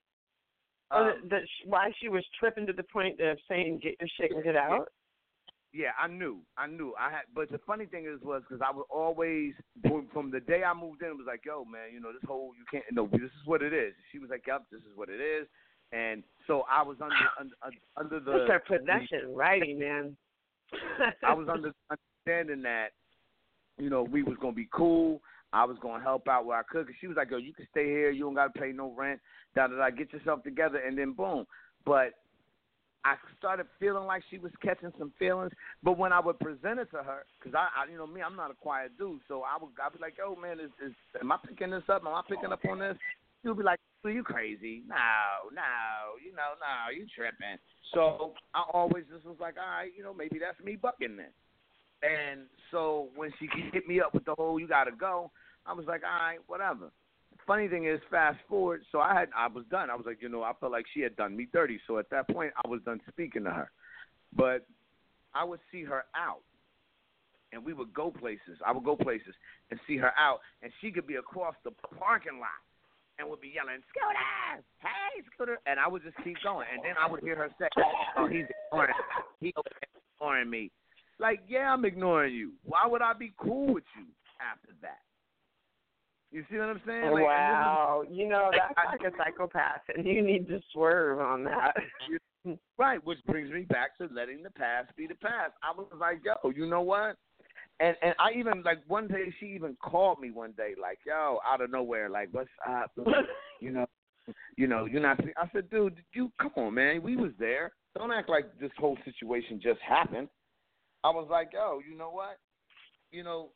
Why she was tripping to the point of saying, get your shit and get out? Yeah, I knew. But the funny thing was because I would always, from the day I moved in, it was like, yo, man, you know, this whole, you can't, no, this is what it is. She was like, yep, this is what it is. And so I was under the. Start putting that shit in writing, man. I was understanding that, you know, we was going to be cool. I was going to help out where I could. Because she was like, yo, you can stay here. You don't got to pay no rent. Da-da-da. Get yourself together. And then boom. But I started feeling like she was catching some feelings. But when I would present it to her, because I you know me, I'm not a quiet dude. So I'd be like, yo, man, am I picking this up? Am I picking up on this? She'll be like, are you crazy? No, you tripping. So I always just was like, all right, you know, maybe that's me bucking then. And so when she hit me up with the whole, you got to go, I was like, all right, whatever. Funny thing is, fast forward, so I was done. I was like, you know, I felt like she had done me dirty. So at that point, I was done speaking to her. But I would see her out, and we would go places. I would go places and see her out, and she could be across the parking lot and would be yelling, Scooter, hey, Scooter. And I would just keep going. And then I would hear her say, oh, he's ignoring me. Like, yeah, I'm ignoring you. Why would I be cool with you after that? You see what I'm saying? Like, wow. You know, that's like a psychopath, and you need to swerve on that. Right, which brings me back to letting the past be the past. I was like, yo, you know what? And I even, like, one day she even called me one day, like, yo, out of nowhere, like, what's up? you know, you're not. I said, dude, come on, man. We was there. Don't act like this whole situation just happened. I was like, yo, you know what? You know,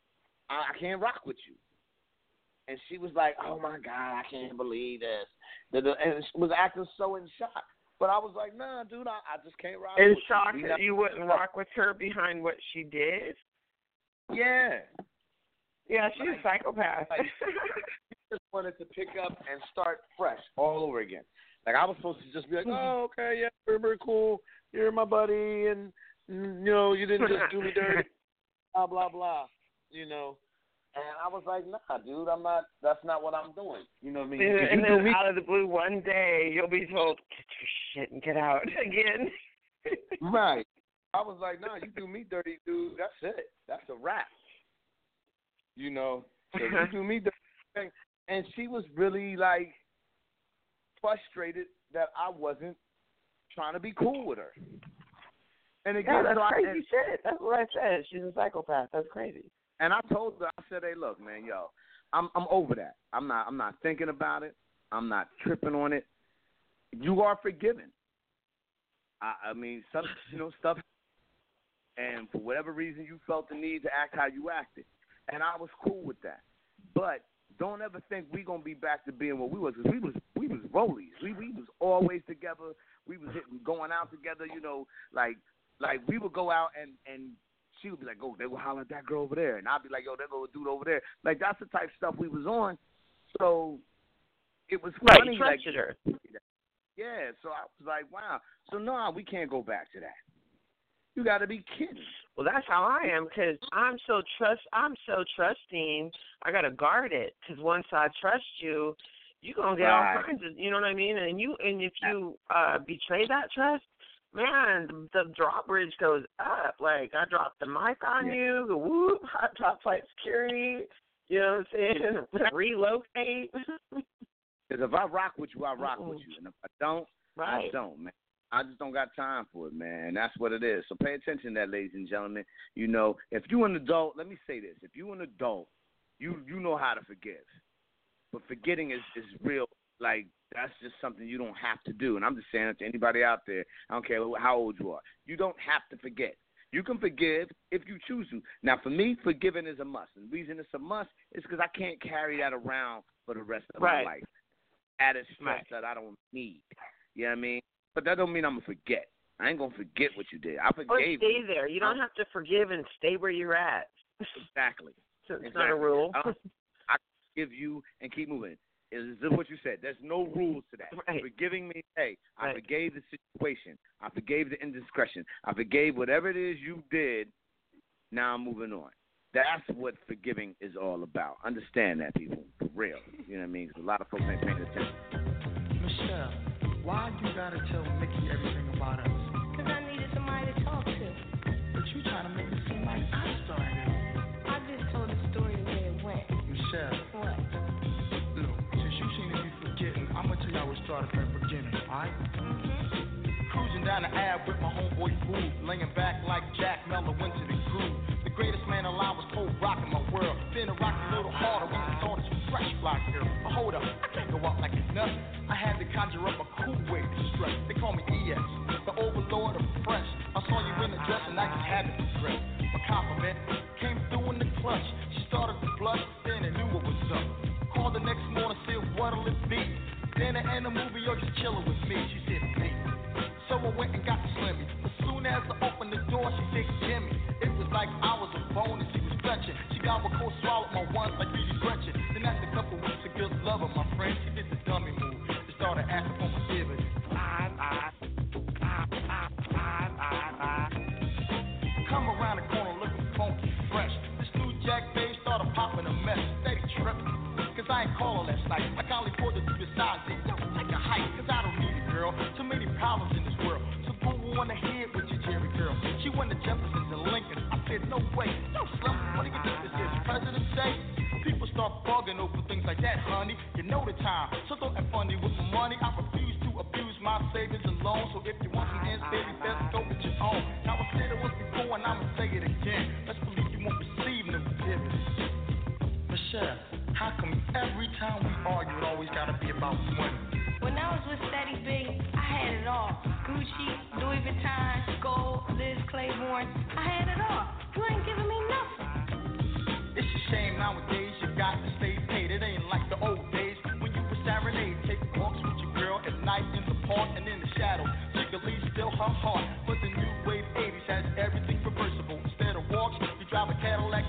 I can't rock with you. And she was like, oh, my God, I can't believe this. And she was acting so in shock. But I was like, nah, dude, I just can't rock with you. In shock that you wouldn't rock with her behind what she did? Yeah. Yeah, she's a psychopath. Like, she just wanted to pick up and start fresh all over again. Like, I was supposed to just be like, oh, okay, yeah, very, very cool. You're my buddy, and, you know, you didn't just do me dirty, blah, blah, blah, you know. And I was like, nah, dude, that's not what I'm doing. You know what I mean? And then out of the blue, one day, you'll be told, get your shit and get out again. Right. I was like, nah, you do me dirty, dude. That's it. That's a wrap. You know? So you do me dirty. And she was really, like, frustrated that I wasn't trying to be cool with her. And again, that's crazy shit. That's what I said. She's a psychopath. That's crazy. And I told her, I said, hey, look, man, yo, I'm over that. I'm not thinking about it. I'm not tripping on it. You are forgiven. I mean, some, you know, stuff. And for whatever reason, you felt the need to act how you acted. And I was cool with that. But don't ever think we're going to be back to being what we was. Cause we was rollies. We was always together. We was going out together, you know, like we would go out and she would be like, oh, they will holler at that girl over there. And I'd be like, yo, there go a dude over there. Like, that's the type of stuff we was on. So it was funny. You trusted her. Yeah, so I was like, wow. So, no, we can't go back to that. You got to be kidding. Well, that's how I am because I'm so trusting. I got to guard it because once I trust you, you're going to get all kinds of, you know what I mean? And if you betray that trust, man, the drawbridge goes up. Like, I dropped the mic on you, the whoop, I dropped flight security, you know what I'm saying? Relocate. Because if I rock with you, I rock with you. And if I don't, right. I don't, man. I just don't got time for it, man. And that's what it is. So pay attention to that, ladies and gentlemen. You know, if you're an adult, let me say this. If you're an adult, you know how to forgive. But forgetting is real. Like, that's just something you don't have to do. And I'm just saying it to anybody out there. I don't care how old you are. You don't have to forget. You can forgive if you choose to. Now, for me, forgiving is a must. And the reason it's a must is because I can't carry that around for the rest of my life. Added stress that I don't need. You know what I mean? But that don't mean I'm going to forget. I ain't going to forget what you did. I forgave you. Or stay there. You don't have to forgive and stay where you're at. Exactly. So it's not a rule. I forgive you and keep moving. Is this what you said? There's no rules to that. Right. Forgiving me, hey, I forgave the situation. I forgave the indiscretion. I forgave whatever it is you did. Now I'm moving on. That's what forgiving is all about. Understand that, people. For real. You know what I mean? 'Cause a lot of folks ain't paying attention. Michelle, why you gotta tell Mickey everything about us? Because I needed somebody to talk to. But you trying to make it seem like I started it. I just told the story the way it went. Michelle. What? Look, since you seem to be forgetting, I'm gonna tell you how it started from the beginning, alright? Cruising down the Ave with my homeboy Groove, laying back like Jack Mello went to the groove. The greatest man alive was Cold rocking my world. Then it rocked a little harder when I saw this fresh fly girl. But hold up, I can't go out like it's nothing. I had to conjure up a cool way to stress. They call me ES, the overlord of fresh. I saw you in the dress and I just had to dress. My compliment came through in the clutch. She started to blush, then I knew what was up. Called the next morning, said what'll it be? Then I end the movie, you're just chilling with me. She said, me. So I went and got the Slimmy. As soon as I opened the door, she said, Jimmy. It was like I was a bone and she was stretching. She got a cold swallowed my ones like Reedy Gretchen. Then after a couple weeks of good loving, my friend, she did the dummy move. She started asking for my dividends. Come around the corner looking funky fresh. This new Jack babe started popping a mess. Steady tripping. Cause I ain't calling last night. I can't afford to do the size. Yo, take a hike. Cause I don't need it, girl. Too many problems in this world. So go on ahead with your Jerry girl. She went to Jefferson's and Lincoln. I said, no way. Yo, Slim, what do you think this is? President's Day? People start bugging over things like that, honey. You know the time. So don't act funny with my money. I refuse to abuse my savings and loans. So if you want some ends, baby, best go get your own. Now I said it once before and I'ma say it again. Let's believe you won't receive no dividends. Michelle, how come every time we argue it always gotta be about money? When I was with Steady B, I had it all. Gucci, Louis Vuitton, Gold, Liz Claiborne. I had it all. You ain't giving me nothing. It's a shame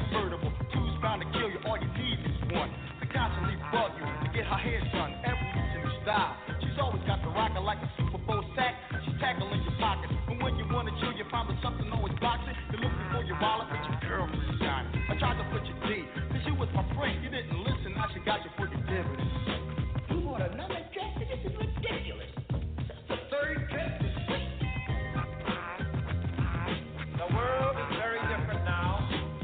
convertible. Two's bound to kill you, all you need is one. To constantly bug you, to get her hair done, every new style. She's always got the rocker like a Super Bowl sack. She's tackling your pockets, and when you wanna chill, you find that something always boxing. You're looking for your wallet, but your girlfriend's shining. I tried to put your D, cause you was my friend. You didn't listen, now she got you for your dividends. You want another dress? This is ridiculous. The third dress is sweet. The world is very different now.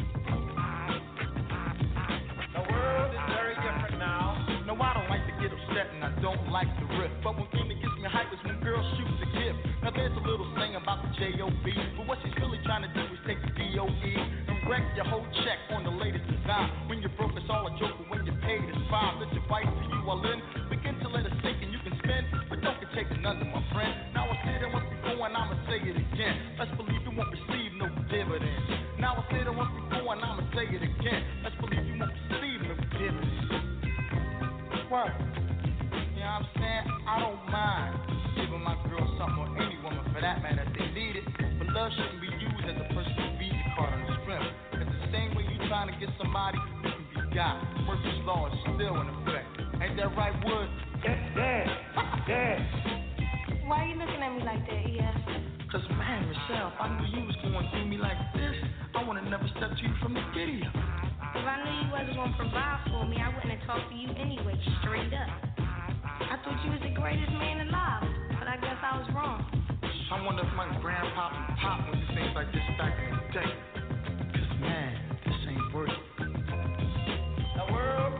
The world is very different now. No, I don't like to get upset and I don't like to rip. But one thing that gets me hype is when girls shoot the gift. Now there's a little thing about the J.O.B. But what she's really trying to do is take the D.O.E. and wreck your whole check on the latest design. When you're broke, it's all a joke, but when you're paid, it's fine. Let your wife to you all in. Begin to let it sink and you can spend. But don't get taken under, my friend. Now I said it once before and I'ma say it again. Let's believe you won't receive no dividends. Now I said it once before and I'ma say it again. Let's believe you won't receive no dividends. What? You know what I'm saying? I don't mind giving my girl something, or any woman for that matter, if they need it. But love shouldn't be used as a personal Visa card on the strip. It's the same way you trying to get somebody who can be got. Murphy's Law is still in effect. Ain't that right, Wood? Dad. Why are you looking at me like that, yeah? Cause man, Michelle, if I knew you was going through me like this, I would've never stepped to you from the video. If I knew you wasn't gonna provide for me, I wouldn't have talked to you anyway, straight up. I thought you was the greatest man alive, but I guess I was wrong. I wonder if my grandpop and pop would do things like this back in the day. Cause man, this ain't worth it. The world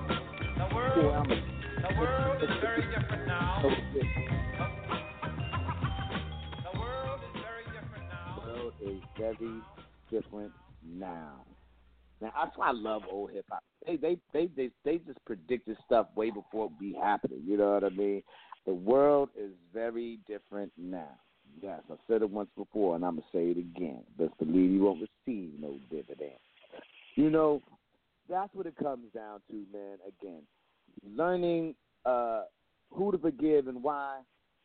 is very different now. The world is very different now. The world is very different now. Now that's why I love old hip hop. They just predicted stuff way before it be happening. You know what I mean? The world is very different now. Yes, I said it once before, and I'm gonna say it again. Best believe you won't receive no dividend. You know, that's what it comes down to, man. Again, learning who to forgive and why,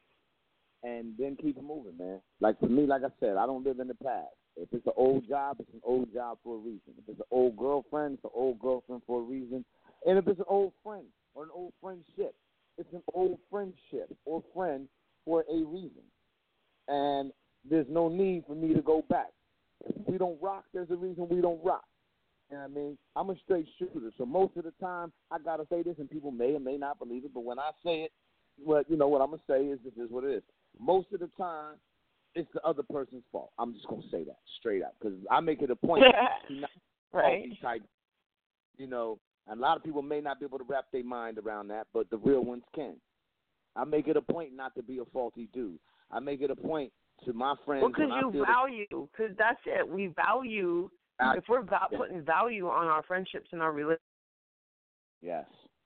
and then keep it moving, man. Like for me, like I said, I don't live in the past. If it's an old job, it's an old job for a reason. If it's an old girlfriend, it's an old girlfriend for a reason. And if it's an old friend or an old friendship, it's an old friendship or friend for a reason. And there's no need for me to go back. If we don't rock, there's a reason we don't rock. You know what I mean? I'm a straight shooter, so most of the time I got to say this, and people may or may not believe it, but when I say it, well, you know what I'm going to say is this is what it is. Most of the time, it's the other person's fault. I'm just going to say that straight up because I make it a point to not right. type, you know, and a lot of people may not be able to wrap their mind around that, but the real ones can. I make it a point not to be a faulty dude. I make it a point to my friends. Well, because you value, because that's it. We value, if we're putting value on our friendships and our relationships. Yes.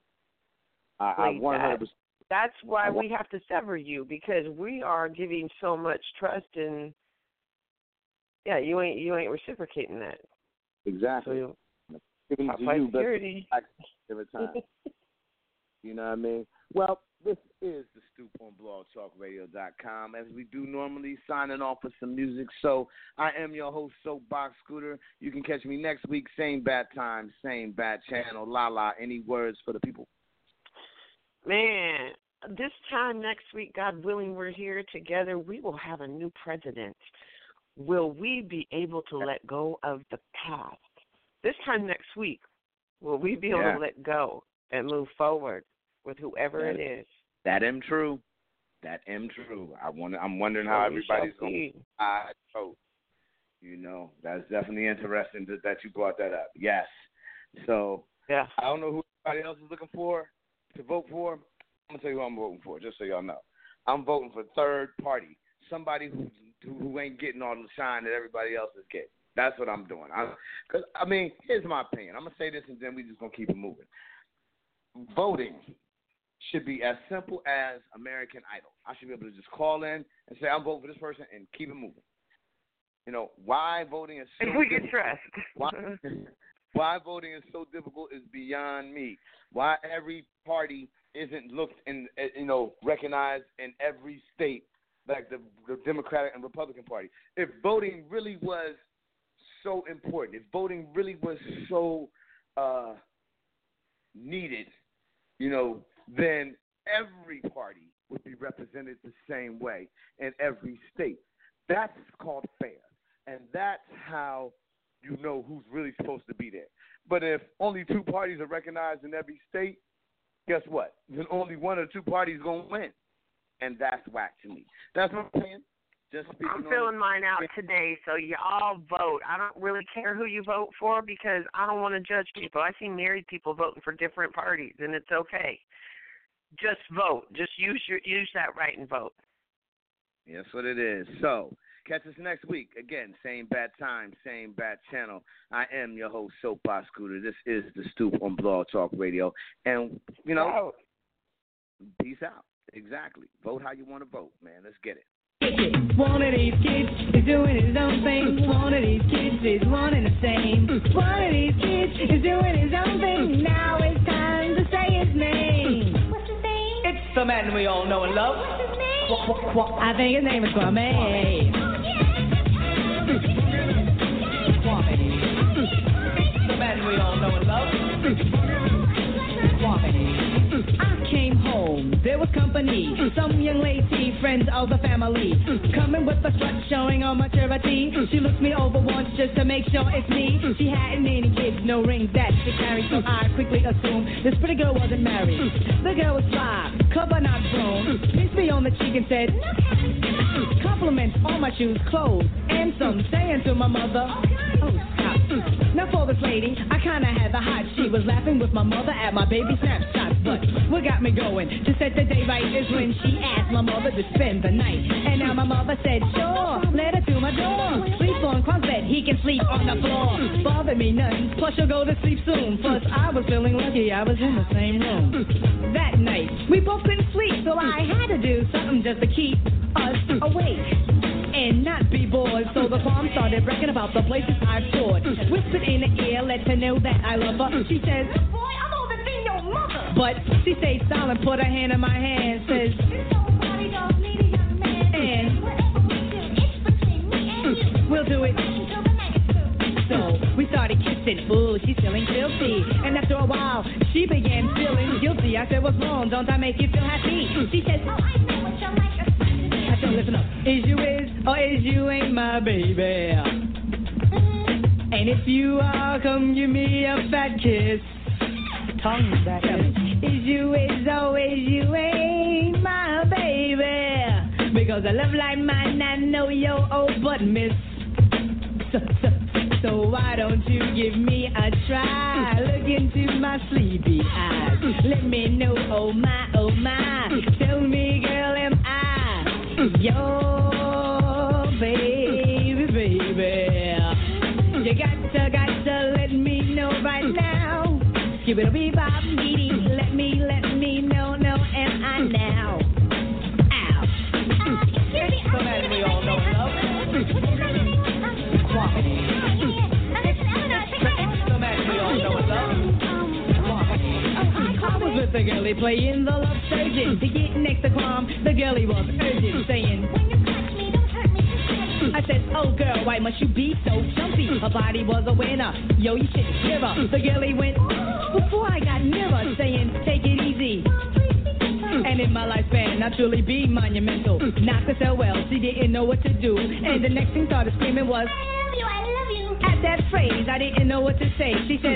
I 100%. That's why we have to sever you, because we are giving so much trust, and you ain't reciprocating that. Exactly. So, giving to you, but every time. You know what I mean? Well, this is the Stoop on blogtalkradio.com, as we do normally, signing off with some music. So I am your host, Soapbox Scooter. You can catch me next week, same bad time, same bad channel. La. Any words for the people? Man, this time next week, God willing, we're here together. We will have a new president. Will we be able to let go of the past? This time next week, will we be able to let go and move forward with whoever it is? That am true. I'm wondering how everybody's going to vote. You know, that's definitely interesting that you brought that up. Yes. So I don't know who everybody else is looking for to vote for. I'm going to tell you who I'm voting for, just so y'all know. I'm voting for third party, somebody who ain't getting all the shine that everybody else is getting. That's what I'm doing. Here's my opinion. I'm going to say this, and then we're just going to keep it moving. Voting should be as simple as American Idol. I should be able to just call in and say, I'm voting for this person, and keep it moving. You know, why voting is so difficult. We get stressed. Why voting is so difficult is beyond me. Why every party isn't looked and recognized in every state like the Democratic and Republican Party. If voting really was so important, if voting really was so needed, then every party would be represented the same way in every state. That's called fair, and that's how you know who's really supposed to be there. But if only 2 parties are recognized in every state, guess what? Then only 1 or 2 parties are going to win, and that's whack to me. That's what I'm saying. I'm filling mine out today, so you all vote. I don't really care who you vote for because I don't want to judge people. I see married people voting for different parties, and it's okay. Just vote. Just use that right and vote. That's what it is. So, catch us next week. Again, same bad time, same bad channel. I am your host, Soapbox Scooter. This is The Stoop on Blog Talk Radio. And, peace out. Exactly. Vote how you want to vote, man. Let's get it. One of these kids is doing his own thing. One of these kids is one and the same. One of these kids is doing his own thing. Now it's time to say his name. What's his name? It's the man we all know and love. What's his name? I think his name is Kwame. Kwame. It's the man we all know and love. Kwame. I came home, there was company. Some young lady, friends of the family, coming with a strut showing all maturity. She looked me over once just to make sure it's me. She hadn't any kids, no rings that she carried, so I quickly assumed this pretty girl wasn't married. The girl was fly, cover not grown, kissed me on the cheek and said, compliments on my shoes, clothes, and some saying to my mother, oh, stop. Now for this lady, I kinda had the hot. She was laughing with my mother at my baby snapshots. But what got me going to set the day right is when she asked my mother to spend the night. And now my mother said, sure, let her through my door. Sleep on Quan's bed, he can sleep on the floor. Bother me none, plus she'll go to sleep soon. Plus I was feeling lucky I was in the same room. That night, we both couldn't sleep, so I had to do something just to keep us awake and not be bored. So the farm started bragging about the places I've toured. Whispered in the ear, let her know that I love her. She says, boy, I'm older than your mother. But she stayed silent, put her hand in my hand, says, nobody don't need a young man. And whatever we do, it's between me and you. We'll do it until the night is through. So we started kissing. Ooh, she's feeling filthy. And after a while, she began feeling guilty. I said, what's wrong? Don't I make you feel happy? She says, oh, I know what you're like. I said, listen up. Is you is or is you ain't my baby? And if you are, come give me a fat kiss. Tongue back up. Is you is or is you ain't my baby? Because a love like mine, I know your old butt miss. So why don't you give me a try? Look into my sleepy eyes. Let me know, oh my, tell me, girl, am I your baby, baby? You got to let me know right now. Give it a bebop, dee let me know, am I now? Ow. It's the man we all know and love. I was with the girlie playing the love surgeon. To get next to Kwame, the girlie was urgent, saying, when you touch me, don't hurt me. I said, oh girl, why must you be so jumpy? Her body was a winner, yo, you should hear her. The girlie went, before I got nearer, saying, take it easy. And in my lifespan, I truly be monumental. Not to sell well, she didn't know what to do. And the next thing started screaming was, I love you. At that phrase, I didn't know what to say. She says,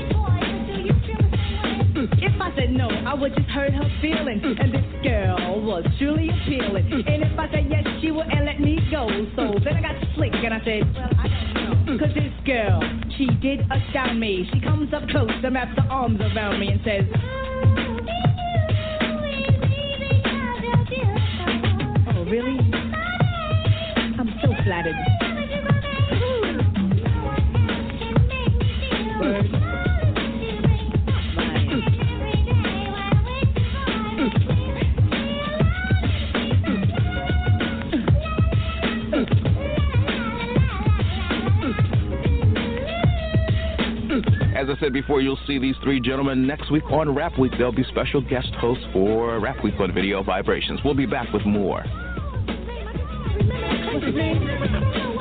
if I said no, I would just hurt her feelings. And this girl was truly appealing. And if I said yes, she wouldn't let me go. So then I got slick and I said, well, I don't know. Cause this girl, she did astound me. She comes up close and wraps her arms around me and says, oh, really? I'm so flattered. Word. As I said before, you'll see these 3 gentlemen next week on Rap Week. They'll be special guest hosts for Rap Week on Video Vibrations. We'll be back with more.